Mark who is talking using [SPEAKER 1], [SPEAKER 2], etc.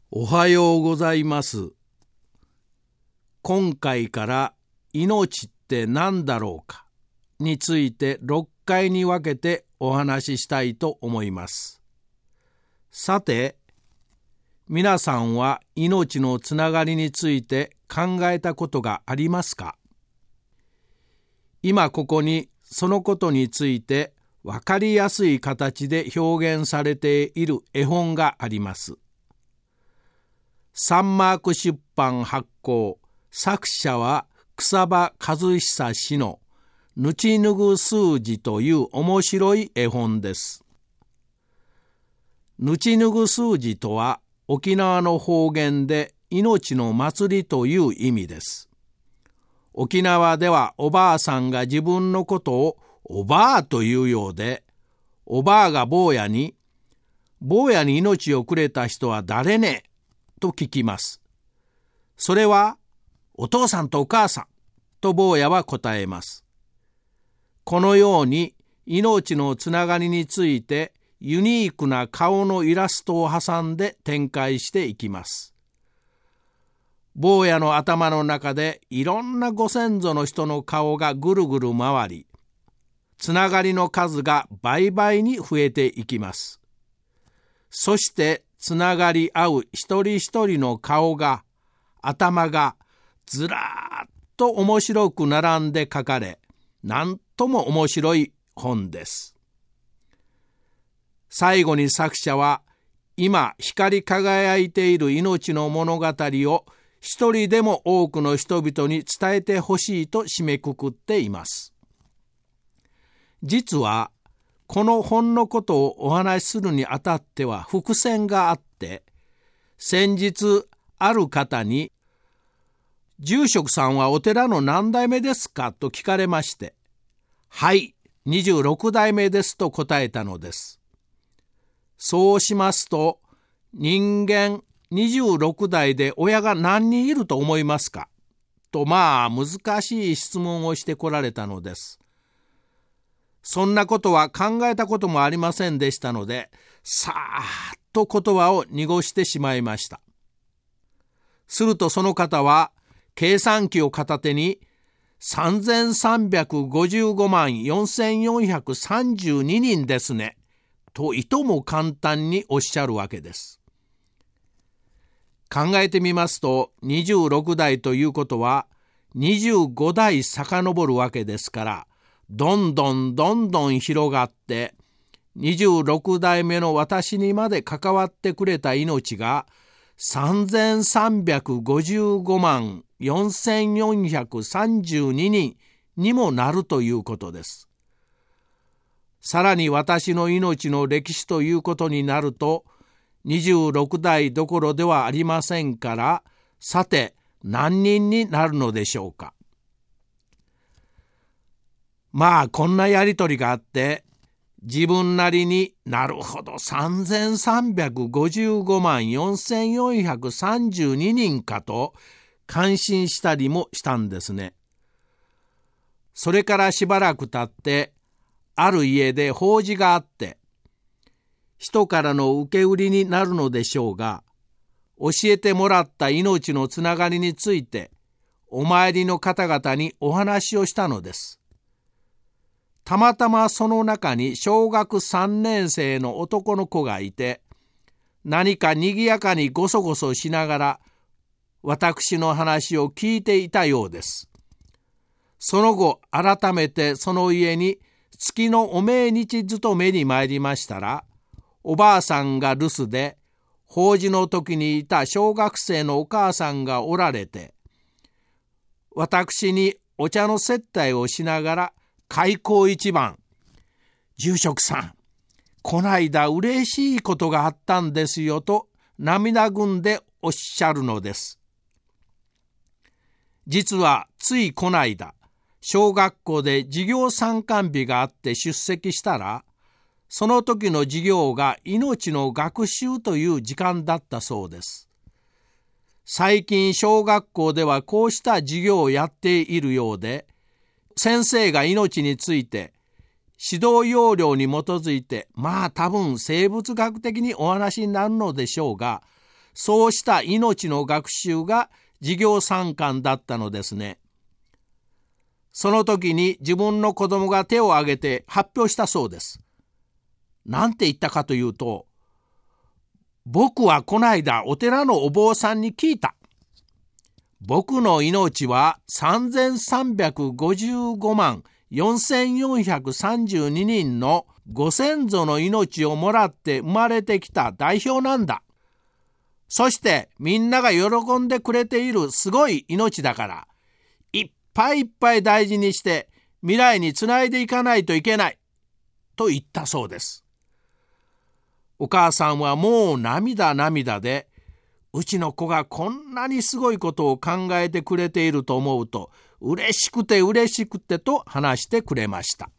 [SPEAKER 1] おはようございます。今回から命って何だろうかについて6回に分けてお話ししたいと思います。さて、皆さんは命のつながりについて考えたことがありますか？今ここにそのことについて分かりやすい形で表現されている絵本があります。サンマーク出版発行、作者は草場和久氏のぬちぬぐ数字という面白い絵本です。ぬちぬぐ数字とは沖縄の方言で命の祭りという意味です。沖縄ではおばあさんが自分のことをおばあというようで、おばあが坊やに命をくれた人は誰ねと聞きます。それはお父さんとお母さんと坊やは答えます。このように命のつながりについてユニークな顔のイラストを挟んで展開していきます。坊やの頭の中でいろんなご先祖の人の顔がぐるぐる回り、つながりの数が倍々に増えていきます。そしてつながり合う一人一人の顔が、頭がずらーっと面白く並んで書かれ、なんとも面白い本です。最後に作者は、今光り輝いている命の物語を一人でも多くの人々に伝えてほしいと締めくくっています。実は、この本のことをお話しするにあたっては伏線があって、先日ある方に、住職さんはお寺の何代目ですかと聞かれまして、はい、26代目ですと答えたのです。そうしますと、人間26代で親が何人いると思いますかと難しい質問をしてこられたのです。そんなことは考えたこともありませんでしたので、さーっと言葉を濁してしまいました。するとその方は、計算機を片手に、3355万4432人ですね、といとも簡単におっしゃるわけです。考えてみますと、26代ということは、25代遡るわけですから、どんどん広がって、26代目の私にまで関わってくれた命が3355万4432人にもなるということです。さらに私の命の歴史ということになると、26代どころではありませんから、さて何人になるのでしょうか。こんなやりとりがあって、自分なりになるほど3355万4432人かと感心したりもしたんですね。それからしばらく経って、ある家で法事があって、人からの受け売りになるのでしょうが、教えてもらった命のつながりについて、お参りの方々にお話をしたのです。たまたまその中に小学3年生の男の子がいて、何かにぎやかにごそごそしながら、私の話を聞いていたようです。その後、改めてその家に月のお命日勤めに参りましたら、おばあさんが留守で、法事の時にいた小学生のお母さんがおられて、私にお茶の接待をしながら、開口一番、住職さん、こないだ嬉しいことがあったんですよと涙ぐんでおっしゃるのです。実はついこないだ、小学校で授業参観日があって出席したら、その時の授業が命の学習という時間だったそうです。最近小学校ではこうした授業をやっているようで、先生が命について指導要領に基づいて多分生物学的にお話になるのでしょうが、 そうした命の学習が授業参観だったのですね。その時に自分の子供が手を挙げて発表したそうです。なんて言ったかというと、僕はこないだお寺のお坊さんに聞いた。僕の命は3355万4432人のご先祖の命をもらって生まれてきた代表なんだ。そしてみんなが喜んでくれているすごい命だから、いっぱいいっぱい大事にして未来につないでいかないといけないと言ったそうです。お母さんはもう涙で、うちの子がこんなにすごいことを考えてくれていると思うと嬉しくてと話してくれました。